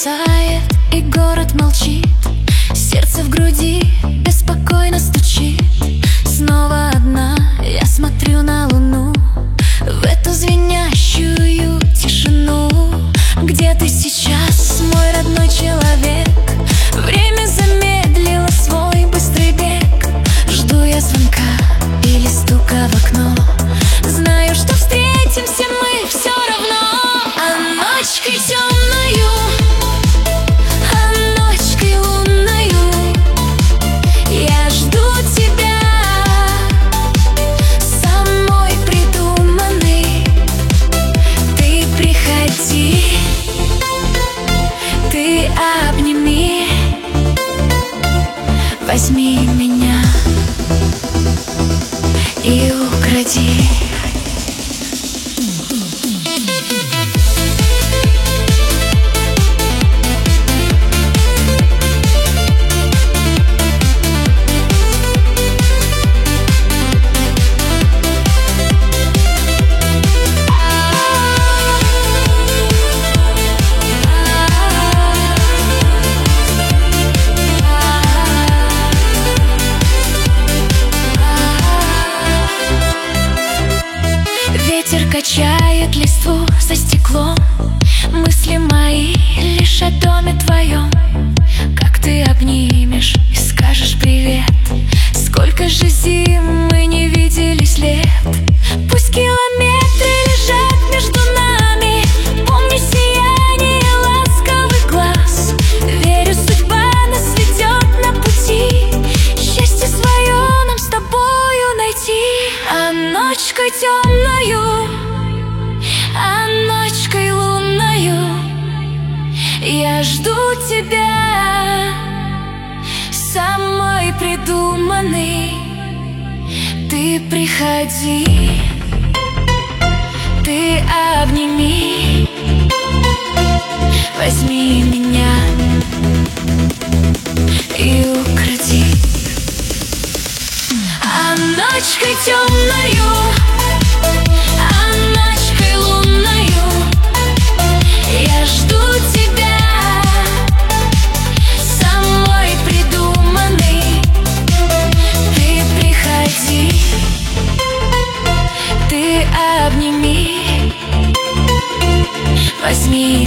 угасает, и город молчит. Сердце в груди беспокойно стучит. Снова одна я смотрю на луну, в эту звенящую тишину. Где ты сейчас, мой родной человек? Время замедлило свой быстрый бег. Жду я звонка или стука в окно. Знаю, что встретимся мы все равно. А ночкой темною, а ночкой лунною я жду тебя, самой придуманный. Ты приходи, ты обними, возьми меня и укради. Ветер качает листву за стеклом. Мысли мои лишь о доме твоем. Как ты обнимешь и скажешь привет? Сколько же зим мы не виделись лет. Пусть километры лежат между нами, помни сияние ласковых глаз. Верю, судьба нас ведет на пути, счастье свое нам с тобою найти. А ночкой темною, а ночкой лунною я жду тебя, самой придуманный. Ты приходи, ты обними, возьми меня и укради. А ночкой темною, а ночкой лунною я жду тебя, самой придуманный. Ты приходи, ты обними, возьми